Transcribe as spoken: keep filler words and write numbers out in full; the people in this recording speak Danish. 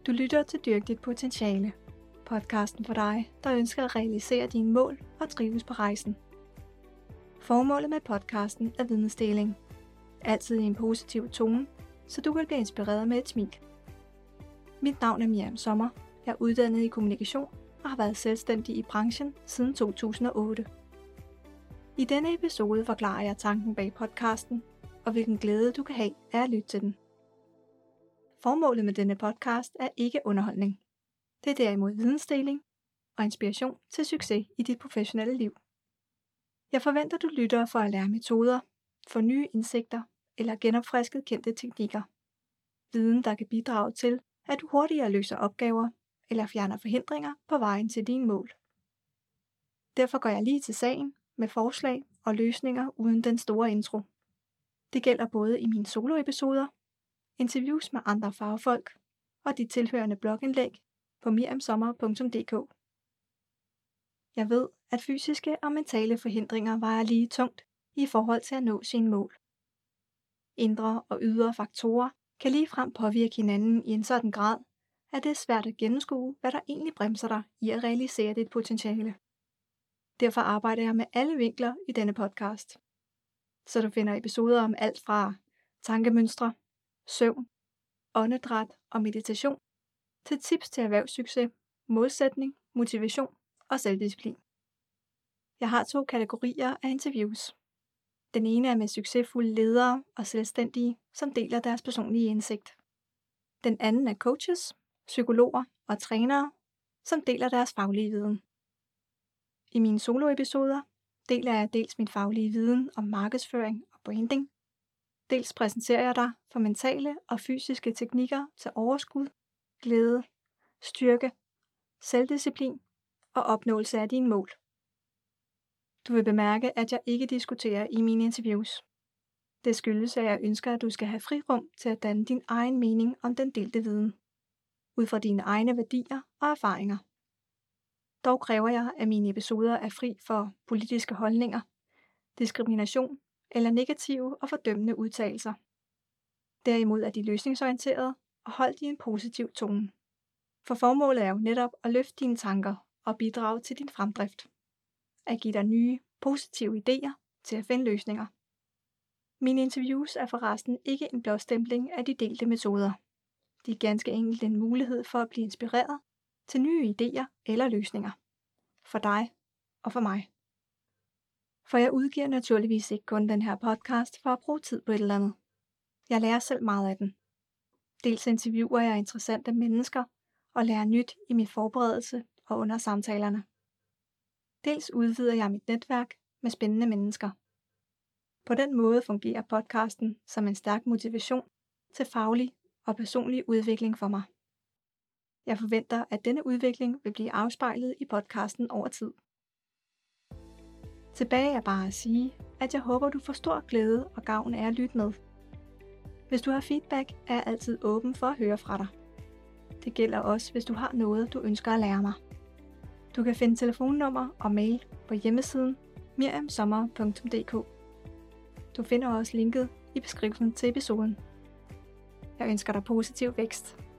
Du lytter til Dyrk dit potentiale. Podcasten for dig, der ønsker at realisere dine mål og trives på rejsen. Formålet med podcasten er vidensdeling. Altid i en positiv tone, så du kan blive inspireret med et smil. Mit navn er Miriam Sommer. Jeg er uddannet i kommunikation og har været selvstændig i branchen siden to tusind og otte. I denne episode forklarer jeg tanken bag podcasten, og hvilken glæde du kan have af at lytte til den. Formålet med denne podcast er ikke underholdning. Det er derimod vidensdeling og inspiration til succes i dit professionelle liv. Jeg forventer, du lytter for at lære metoder, få nye indsigter eller genopfrisket kendte teknikker. Viden, der kan bidrage til, at du hurtigere løser opgaver eller fjerner forhindringer på vejen til dine mål. Derfor går jeg lige til sagen med forslag og løsninger uden den store intro. Det gælder både i mine soloepisoder, interviews med andre fagfolk og de tilhørende blogindlæg på miriam sommer punktum d k. Jeg ved, at fysiske og mentale forhindringer vejer lige tungt i forhold til at nå sine mål. Indre og ydre faktorer kan ligefrem påvirke hinanden i en sådan grad, at det er svært at gennemskue, hvad der egentlig bremser dig i at realisere dit potentiale. Derfor arbejder jeg med alle vinkler i denne podcast. Så du finder episoder om alt fra tankemønstre, søvn, åndedræt og meditation, til tips til erhvervssucces, målsætning, motivation og selvdisciplin. Jeg har to kategorier af interviews. Den ene er med succesfulde ledere og selvstændige, som deler deres personlige indsigt. Den anden er coaches, psykologer og trænere, som deler deres faglige viden. I mine soloepisoder deler jeg dels min faglige viden om markedsføring og branding, dels præsenterer jeg dig for mentale og fysiske teknikker til overskud, glæde, styrke, selvdisciplin og opnåelse af dine mål. Du vil bemærke, at jeg ikke diskuterer i mine interviews. Det skyldes, at jeg ønsker, at du skal have frirum til at danne din egen mening om den delte viden, ud fra dine egne værdier og erfaringer. Dog kræver jeg, at mine episoder er fri for politiske holdninger, diskrimination eller negative og fordømmende udtalelser. Derimod er de løsningsorienterede og holdt i en positiv tone. For formålet er jo netop at løfte dine tanker og bidrage til din fremdrift. At give dig nye, positive idéer til at finde løsninger. Mine interviews er forresten ikke en blåstempling af de delte metoder. De er ganske enkelt en mulighed for at blive inspireret til nye idéer eller løsninger. For dig og for mig. For jeg udgiver naturligvis ikke kun den her podcast for at bruge tid på et eller andet. Jeg lærer selv meget af den. Dels interviewer jeg interessante mennesker og lærer nyt i min forberedelse og under samtalerne. Dels udvider jeg mit netværk med spændende mennesker. På den måde fungerer podcasten som en stærk motivation til faglig og personlig udvikling for mig. Jeg forventer, at denne udvikling vil blive afspejlet i podcasten over tid. Tilbage er bare at sige, at jeg håber, du får stor glæde og gavn af at lytte med. Hvis du har feedback, er jeg altid åben for at høre fra dig. Det gælder også, hvis du har noget, du ønsker at lære mig. Du kan finde telefonnummer og mail på hjemmesiden miriam sommer punktum d k. Du finder også linket i beskrivelsen til episoden. Jeg ønsker dig positiv vækst.